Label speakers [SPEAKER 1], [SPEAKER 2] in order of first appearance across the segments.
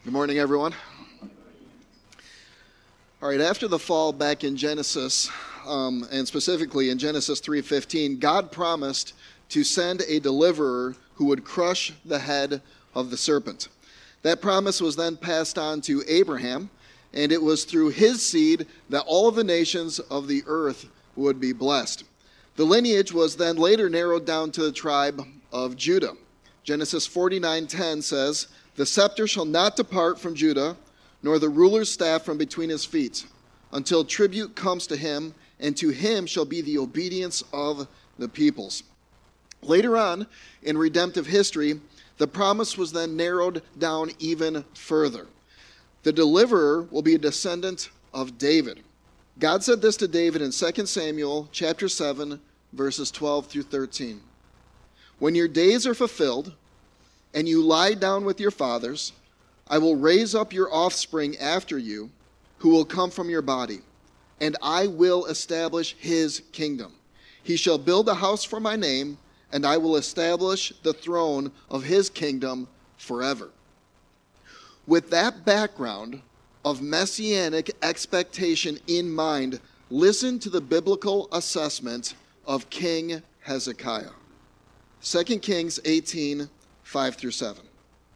[SPEAKER 1] Good morning, everyone. All right, after the fall back in Genesis, and specifically in Genesis 3:15, God promised to send a deliverer who would crush the head of the serpent. That promise was then passed on to Abraham, and it was through his seed that all of the nations of the earth would be blessed. The lineage was then later narrowed down to the tribe of Judah. Genesis 49:10 says, "The scepter shall not depart from Judah, nor the ruler's staff from between his feet, until tribute comes to him, and to him shall be the obedience of the peoples." Later on, in redemptive history, the promise was then narrowed down even further. The deliverer will be a descendant of David. God said this to David in 2 Samuel chapter 7, verses 12 through 13. "When your days are fulfilled, and you lie down with your fathers, I will raise up your offspring after you, who will come from your body, and I will establish his kingdom. He shall build a house for my name, and I will establish the throne of his kingdom forever." With that background of messianic expectation in mind, listen to the biblical assessment of King Hezekiah. 2 Kings 18, 5 through 7.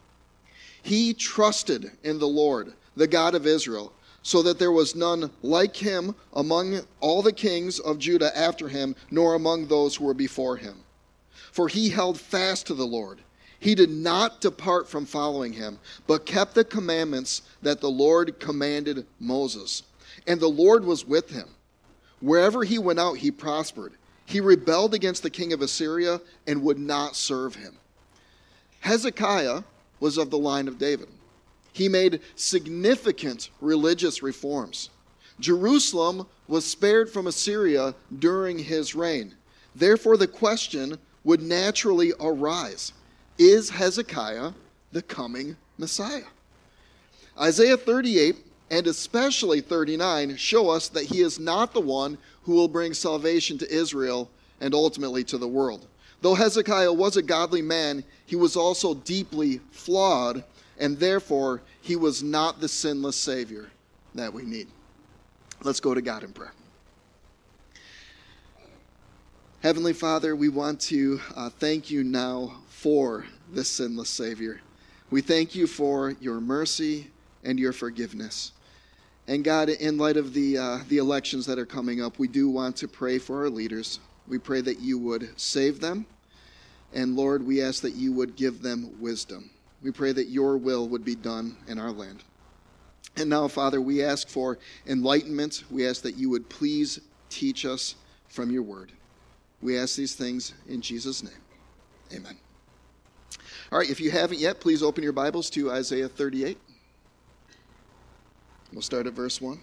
[SPEAKER 1] "He trusted in the Lord, the God of Israel, so that there was none like him among all the kings of Judah after him, nor among those who were before him. For he held fast to the Lord. He did not depart from following him, but kept the commandments that the Lord commanded Moses. And the Lord was with him. Wherever he went out, he prospered. He rebelled against the king of Assyria and would not serve him." Hezekiah was of the line of David. He made significant religious reforms. Jerusalem was spared from Assyria during his reign. Therefore, the question would naturally arise: is Hezekiah the coming Messiah? Isaiah 38 and especially 39 show us that he is not the one who will bring salvation to Israel and ultimately to the world. Though Hezekiah was a godly man, he was also deeply flawed, and therefore he was not the sinless Savior that we need. Let's go to God in prayer. Heavenly Father, we want to thank you now for the sinless Savior. We thank you for your mercy and your forgiveness. And God, in light of the elections that are coming up, we do want to pray for our leaders. We pray that you would save them. And Lord, we ask that you would give them wisdom. We pray that your will would be done in our land. And now, Father, we ask for enlightenment. We ask that you would please teach us from your word. We ask these things in Jesus' name. Amen. All right, if you haven't yet, please open your Bibles to Isaiah 38. We'll start at verse 1.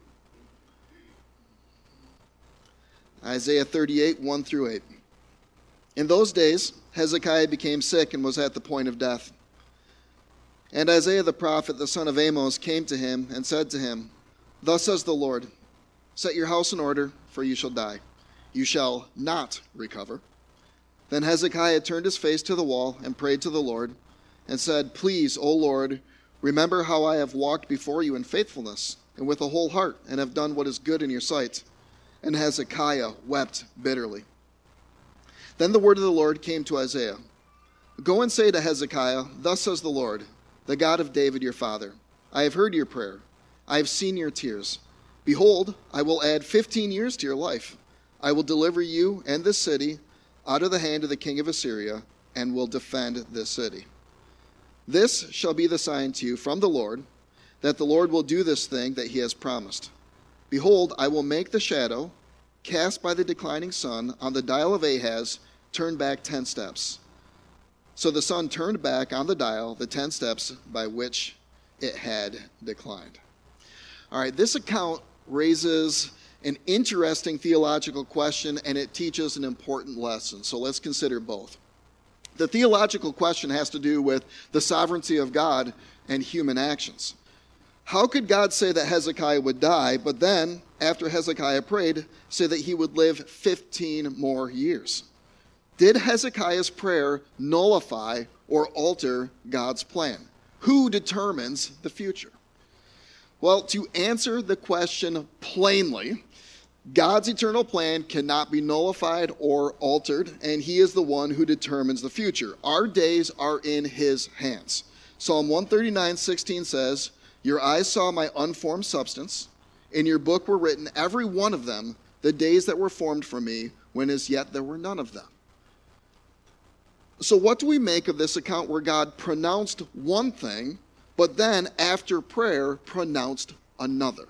[SPEAKER 1] Isaiah 38, 1 through 8. "In those days, Hezekiah became sick and was at the point of death. And Isaiah the prophet, the son of Amos, came to him and said to him, 'Thus says the Lord, set your house in order, for you shall die. You shall not recover.' Then Hezekiah turned his face to the wall and prayed to the Lord and said, 'Please, O Lord, remember how I have walked before you in faithfulness and with a whole heart and have done what is good in your sight.' And Hezekiah wept bitterly. Then the word of the Lord came to Isaiah. 'Go and say to Hezekiah, thus says the Lord, the God of David your father, I have heard your prayer. I have seen your tears. Behold, I will add 15 years to your life. I will deliver you and this city out of the hand of the king of Assyria, and will defend this city. This shall be the sign to you from the Lord, that the Lord will do this thing that he has promised. Behold, I will make the shadow cast by the declining sun on the dial of Ahaz turn back 10 steps. So the sun turned back on the dial the 10 steps by which it had declined." All right, this account raises an interesting theological question, and it teaches an important lesson. So let's consider both. The theological question has to do with the sovereignty of God and human actions. How could God say that Hezekiah would die, but then, after Hezekiah prayed, say that he would live 15 more years? Did Hezekiah's prayer nullify or alter God's plan? Who determines the future? Well, to answer the question plainly, God's eternal plan cannot be nullified or altered, and he is the one who determines the future. Our days are in his hands. Psalm 139:16 says, "Your eyes saw my unformed substance. In your book were written, every one of them, the days that were formed for me, when as yet there were none of them." So what do we make of this account where God pronounced one thing, but then after prayer pronounced another?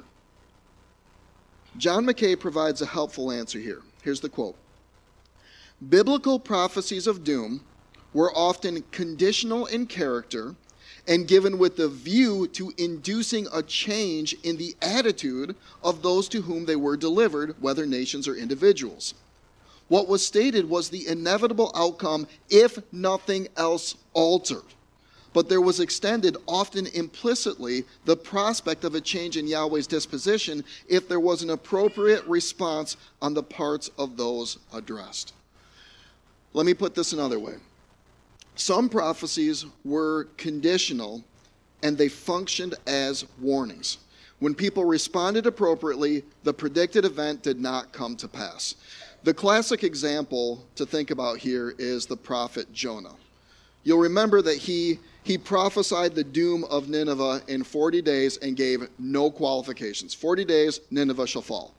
[SPEAKER 1] John Mackay provides a helpful answer here. Here's the quote. "Biblical prophecies of doom were often conditional in character and given with the view to inducing a change in the attitude of those to whom they were delivered, whether nations or individuals. What was stated was the inevitable outcome if nothing else altered. But there was extended, often implicitly, the prospect of a change in Yahweh's disposition if there was an appropriate response on the parts of those addressed." Let me put this another way. Some prophecies were conditional and they functioned as warnings. When people responded appropriately, the predicted event did not come to pass. The classic example to think about here is the prophet Jonah. You'll remember that he prophesied the doom of Nineveh in 40 days and gave no qualifications. 40 days, Nineveh shall fall.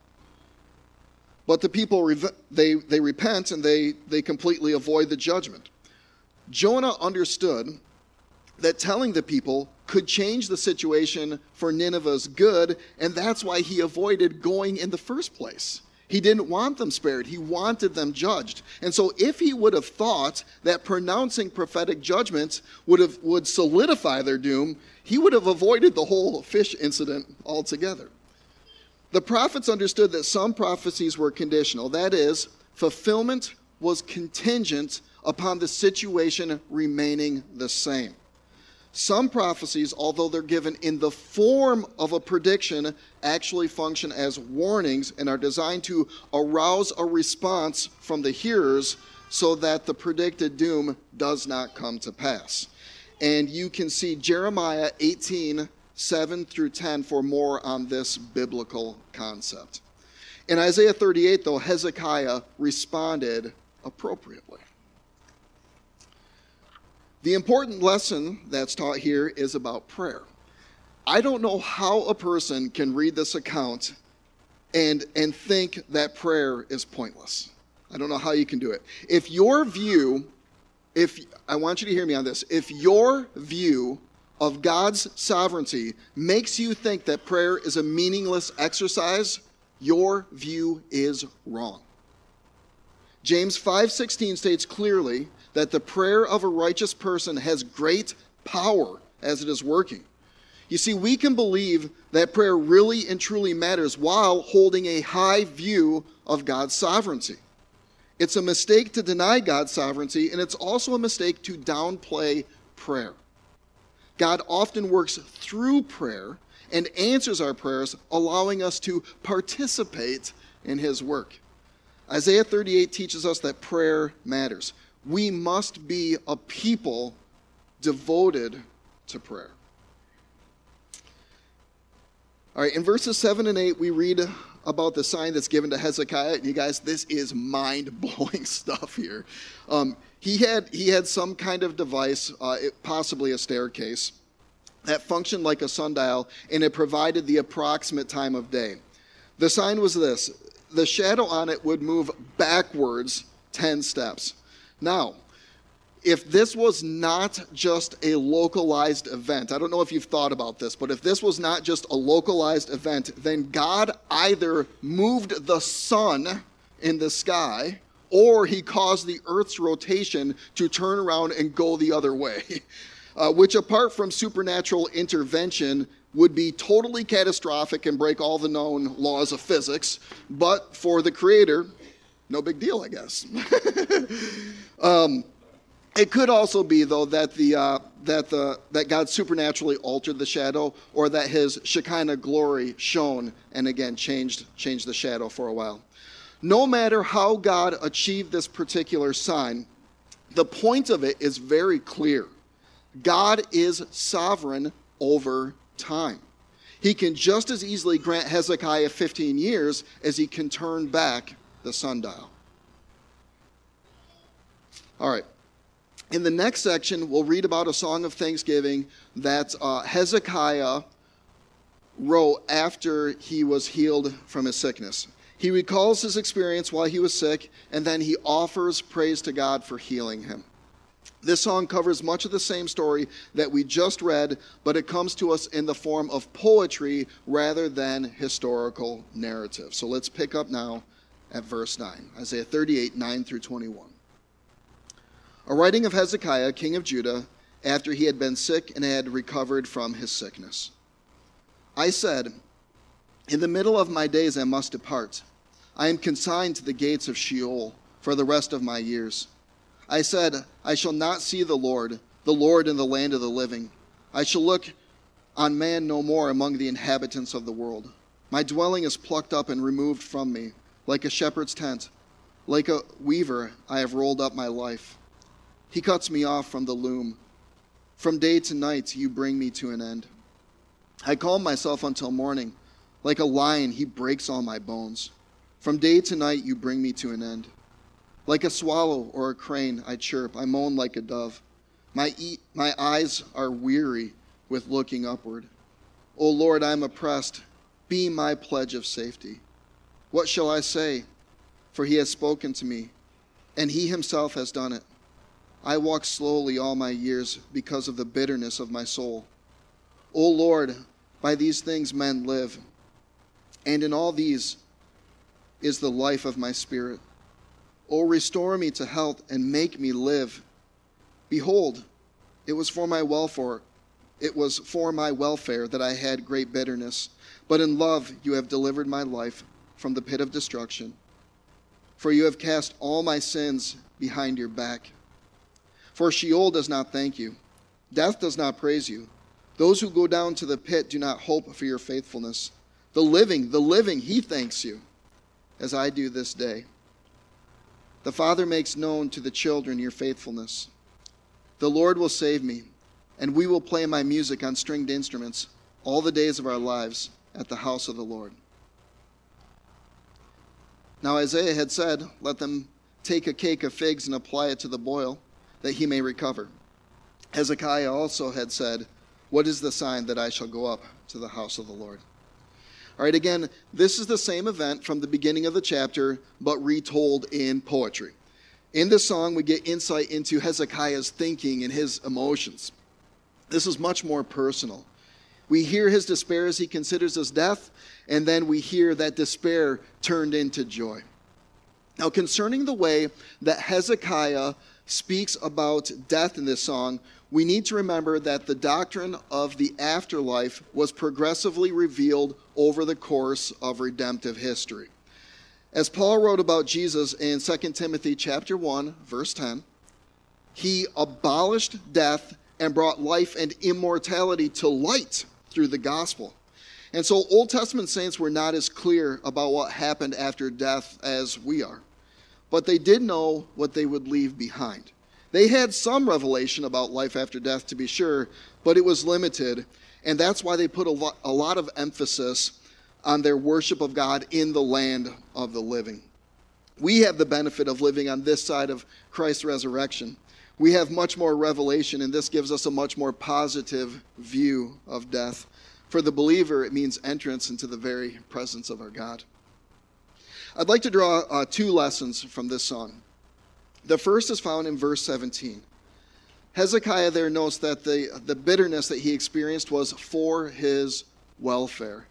[SPEAKER 1] But the people, they repent and they completely avoid the judgment. Jonah understood that telling the people could change the situation for Nineveh's good, and that's why he avoided going in the first place. He didn't want them spared. He wanted them judged. And so if he would have thought that pronouncing prophetic judgments would solidify their doom, he would have avoided the whole fish incident altogether. The prophets understood that some prophecies were conditional. That is, fulfillment was contingent upon the situation remaining the same. Some prophecies, although they're given in the form of a prediction, actually function as warnings and are designed to arouse a response from the hearers so that the predicted doom does not come to pass. And you can see Jeremiah 18:7-10 for more on this biblical concept. In Isaiah 38, though, Hezekiah responded appropriately. The important lesson that's taught here is about prayer. I don't know how a person can read this account and think that prayer is pointless. I don't know how you can do it. I want you to hear me on this. If your view of God's sovereignty makes you think that prayer is a meaningless exercise, your view is wrong. James 5:16 states clearly that the prayer of a righteous person has great power as it is working. You see, we can believe that prayer really and truly matters while holding a high view of God's sovereignty. It's a mistake to deny God's sovereignty, and it's also a mistake to downplay prayer. God often works through prayer and answers our prayers, allowing us to participate in his work. Isaiah 38 teaches us that prayer matters. We must be a people devoted to prayer. All right, in verses 7 and 8, we read about the sign that's given to Hezekiah. And you guys, this is mind-blowing stuff here. He had some kind of device, possibly a staircase, that functioned like a sundial, and it provided the approximate time of day. The sign was this: the shadow on it would move backwards 10 steps. Now, if this was not just a localized event, I don't know if you've thought about this, but if this was not just a localized event, then God either moved the sun in the sky or he caused the earth's rotation to turn around and go the other way, which apart from supernatural intervention would be totally catastrophic and break all the known laws of physics, but for the Creator, no big deal, I guess. It could also be, though, that that God supernaturally altered the shadow, or that his Shekinah glory shone and again changed the shadow for a while. No matter how God achieved this particular sign, the point of it is very clear. God is sovereign over time. He can just as easily grant Hezekiah 15 years as he can turn back the sundial. All right. In the next section, we'll read about a song of thanksgiving that Hezekiah wrote after he was healed from his sickness. He recalls his experience while he was sick, and then he offers praise to God for healing him. This song covers much of the same story that we just read, but it comes to us in the form of poetry rather than historical narrative. So let's pick up now at verse 9, Isaiah 38, 9 through 21. A writing of Hezekiah, king of Judah, after he had been sick and had recovered from his sickness. I said, in the middle of my days I must depart. I am consigned to the gates of Sheol for the rest of my years. I said, I shall not see the Lord in the land of the living. I shall look on man no more among the inhabitants of the world. My dwelling is plucked up and removed from me, like a shepherd's tent. Like a weaver, I have rolled up my life. He cuts me off from the loom. From day to night you bring me to an end. I calm myself until morning. Like a lion, he breaks all my bones. From day to night you bring me to an end. Like a swallow or a crane, I chirp. I moan like a dove. My eyes are weary with looking upward. O Lord, I am oppressed. Be my pledge of safety. What shall I say? For he has spoken to me, and he himself has done it. I walk slowly all my years because of the bitterness of my soul. O Lord, by these things men live, and in all these is the life of my spirit. O restore me to health and make me live. Behold, it was for my welfare that I had great bitterness. But in love you have delivered my life from the pit of destruction. For you have cast all my sins behind your back. For Sheol does not thank you. Death does not praise you. Those who go down to the pit do not hope for your faithfulness. The living, he thanks you, as I do this day. The Father makes known to the children your faithfulness. The Lord will save me, and we will play my music on stringed instruments all the days of our lives at the house of the Lord. Now Isaiah had said, let them take a cake of figs and apply it to the boil, that he may recover. Hezekiah also had said, what is the sign that I shall go up to the house of the Lord? All right, again, this is the same event from the beginning of the chapter, but retold in poetry. In this song, we get insight into Hezekiah's thinking and his emotions. This is much more personal. We hear his despair as he considers his death, and then we hear that despair turned into joy. Now, concerning the way that Hezekiah speaks about death in this song, we need to remember that the doctrine of the afterlife was progressively revealed over the course of redemptive history. As Paul wrote about Jesus in 2 Timothy chapter 1, verse 10, he abolished death and brought life and immortality to light through the gospel. And so Old Testament saints were not as clear about what happened after death as we are. But they did know what they would leave behind. They had some revelation about life after death, to be sure, but it was limited. And that's why they put a lot of emphasis on their worship of God in the land of the living. We have the benefit of living on this side of Christ's resurrection. We have much more revelation, and this gives us a much more positive view of death. For the believer, it means entrance into the very presence of our God. I'd like to draw two lessons from this song. The first is found in verse 17. Hezekiah there notes that the bitterness that he experienced was for his welfare.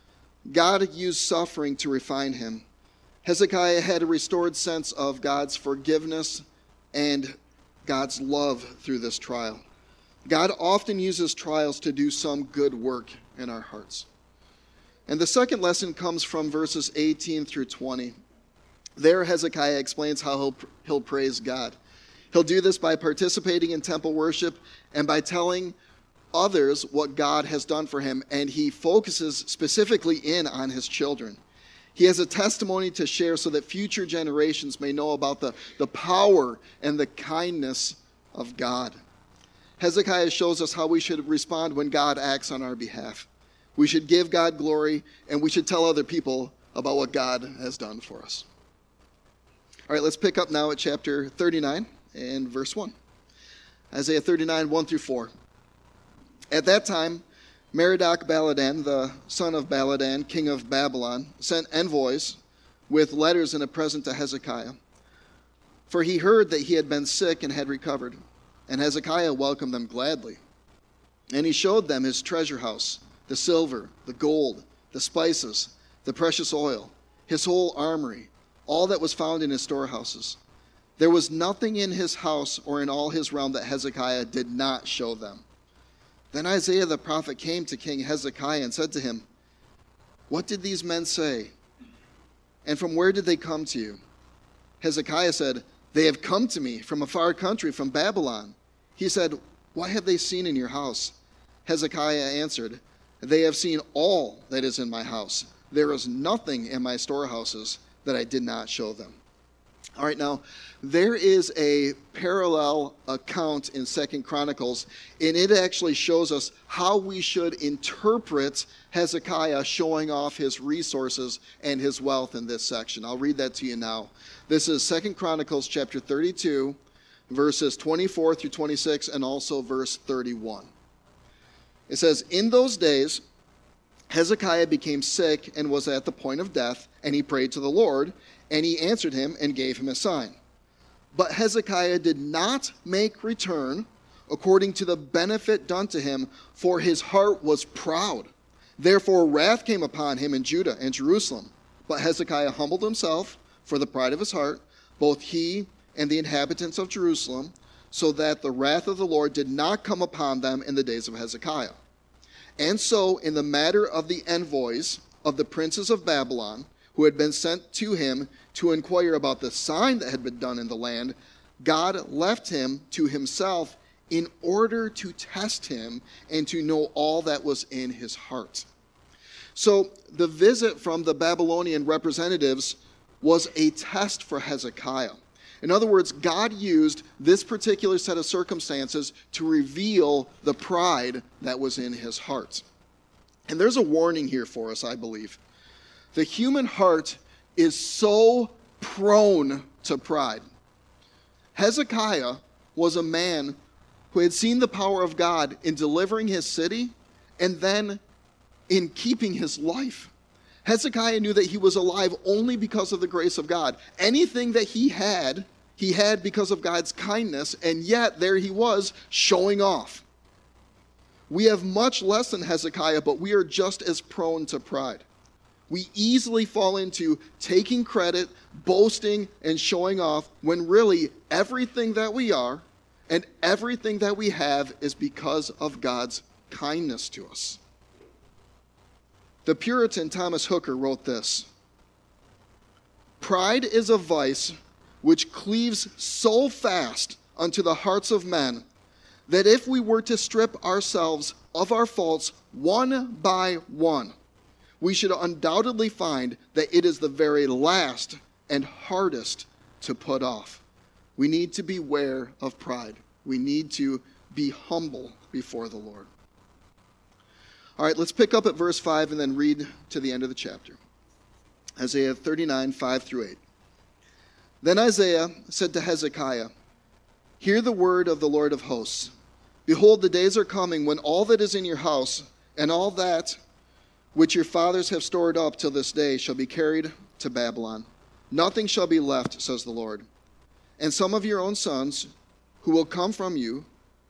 [SPEAKER 1] God used suffering to refine him. Hezekiah had a restored sense of God's forgiveness and God's love through this trial. God often uses trials to do some good work in our hearts. And the second lesson comes from verses 18 through 20. There, Hezekiah explains how he'll praise God. He'll do this by participating in temple worship and by telling others what God has done for him, and he focuses specifically in on his children. He has a testimony to share so that future generations may know about the power and the kindness of God. Hezekiah shows us how we should respond when God acts on our behalf. We should give God glory, and we should tell other people about what God has done for us. All right, let's pick up now at chapter 39 and verse 1. Isaiah 39, 1 through 4. At that time, Merodach-Baladan, the son of Baladan, king of Babylon, sent envoys with letters and a present to Hezekiah. For he heard that he had been sick and had recovered. And Hezekiah welcomed them gladly. And he showed them his treasure house, the silver, the gold, the spices, the precious oil, his whole armory, all that was found in his storehouses. There was nothing in his house or in all his realm that Hezekiah did not show them. Then Isaiah the prophet came to King Hezekiah and said to him, "What did these men say? And from where did they come to you?" Hezekiah said, "They have come to me from a far country, from Babylon." He said, "What have they seen in your house?" Hezekiah answered, "They have seen all that is in my house. There is nothing in my storehouses that I did not show them." All right, now, there is a parallel account in 2 Chronicles, and it actually shows us how we should interpret Hezekiah showing off his resources and his wealth in this section. I'll read that to you now. This is 2 Chronicles chapter 32, verses 24 through 26, and also verse 31. It says, "In those days, Hezekiah became sick and was at the point of death, and he prayed to the Lord, and he answered him and gave him a sign. But Hezekiah did not make return according to the benefit done to him, for his heart was proud. Therefore wrath came upon him in Judah and Jerusalem. But Hezekiah humbled himself for the pride of his heart, both he and the inhabitants of Jerusalem, so that the wrath of the Lord did not come upon them in the days of Hezekiah. And so in the matter of the envoys of the princes of Babylon, who had been sent to him to inquire about the sign that had been done in the land, God left him to himself in order to test him and to know all that was in his heart." So the visit from the Babylonian representatives was a test for Hezekiah. In other words, God used this particular set of circumstances to reveal the pride that was in his heart. And there's a warning here for us, I believe. The human heart is so prone to pride. Hezekiah was a man who had seen the power of God in delivering his city and then in keeping his life. Hezekiah knew that he was alive only because of the grace of God. Anything that he had because of God's kindness, and yet there he was showing off. We have much less than Hezekiah, but we are just as prone to pride. We easily fall into taking credit, boasting, and showing off when really everything that we are and everything that we have is because of God's kindness to us. The Puritan Thomas Hooker wrote this: "Pride is a vice which cleaves so fast unto the hearts of men that if we were to strip ourselves of our faults one by one, we should undoubtedly find that it is the very last and hardest to put off." We need to beware of pride. We need to be humble before the Lord. All right, let's pick up at verse 5 and then read to the end of the chapter. Isaiah 39, 5 through 8. Then Isaiah said to Hezekiah, "Hear the word of the Lord of hosts. Behold, the days are coming when all that is in your house and all that which your fathers have stored up till this day shall be carried to Babylon. Nothing shall be left, says the Lord. And some of your own sons, who will come from you,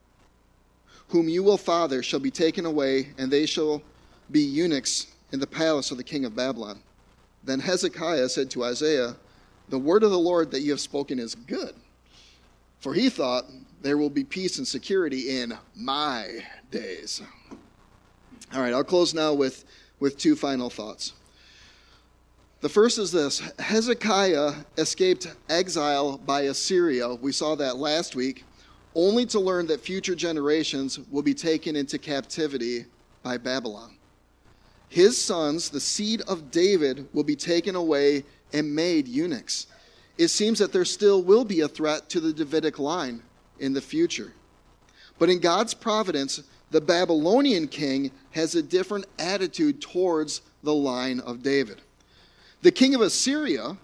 [SPEAKER 1] whom you will father, shall be taken away, and they shall be eunuchs in the palace of the king of Babylon." Then Hezekiah said to Isaiah, "The word of the Lord that you have spoken is good." For he thought, "There will be peace and security in my days." All right, I'll close now with two final thoughts. The first is this: Hezekiah escaped exile by Assyria. We saw that last week, only to learn that future generations will be taken into captivity by Babylon. His sons, the seed of David, will be taken away and made eunuchs. It seems that there still will be a threat to the Davidic line in the future. But in God's providence, the Babylonian king has a different attitude towards the line of David. The king of Assyria,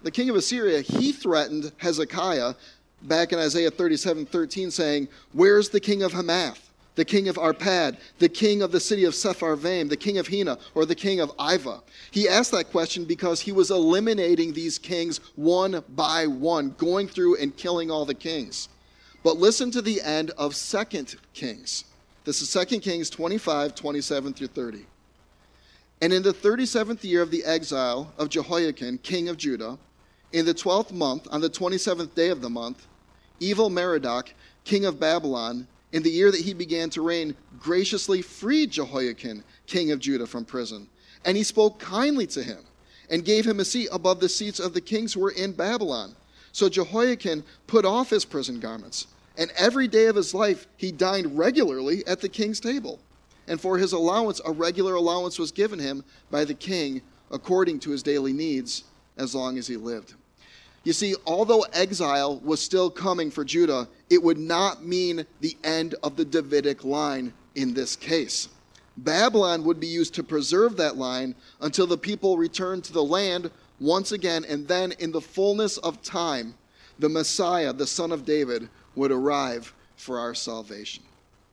[SPEAKER 1] he threatened Hezekiah back in Isaiah 37:13, saying, "Where's the king of Hamath, the king of Arpad, the king of the city of Sepharvaim, the king of Hena, or the king of Iva?" He asked that question because he was eliminating these kings one by one, going through and killing all the kings. But listen to the end of 2 Kings. This is 2 Kings 25:27 through 30. "And in the 37th year of the exile of Jehoiakim, king of Judah, in the 12th month, on the 27th day of the month, Evil-Merodach, king of Babylon, in the year that he began to reign, graciously freed Jehoiakim, king of Judah, from prison. And he spoke kindly to him, and gave him a seat above the seats of the kings who were in Babylon. So Jehoiakim put off his prison garments, and every day of his life he dined regularly at the king's table. And for his allowance, a regular allowance was given him by the king according to his daily needs, as long as he lived." You see, although exile was still coming for Judah, it would not mean the end of the Davidic line in this case. Babylon would be used to preserve that line until the people returned to the land once again, and then in the fullness of time, the Messiah, the Son of David, would arrive for our salvation.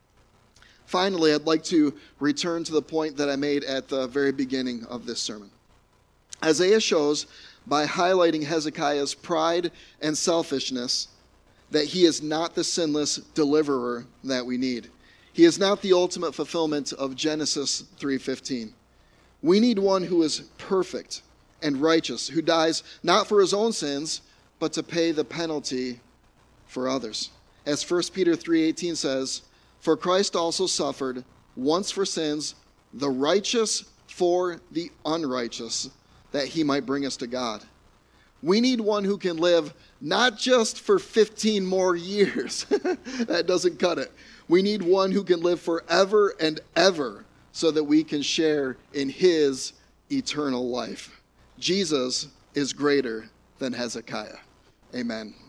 [SPEAKER 1] Finally, I'd like to return to the point that I made at the very beginning of this sermon. Isaiah shows, by highlighting Hezekiah's pride and selfishness, that he is not the sinless deliverer that we need. He is not the ultimate fulfillment of Genesis 3:15. We need one who is perfect and righteous, who dies not for his own sins, but to pay the penalty for others. As 1 Peter 3:18 says, "For Christ also suffered once for sins, the righteous for the unrighteous, that he might bring us to God." We need one who can live not just for 15 more years. That doesn't cut it. We need one who can live forever and ever so that we can share in his eternal life. Jesus is greater than Hezekiah. Amen.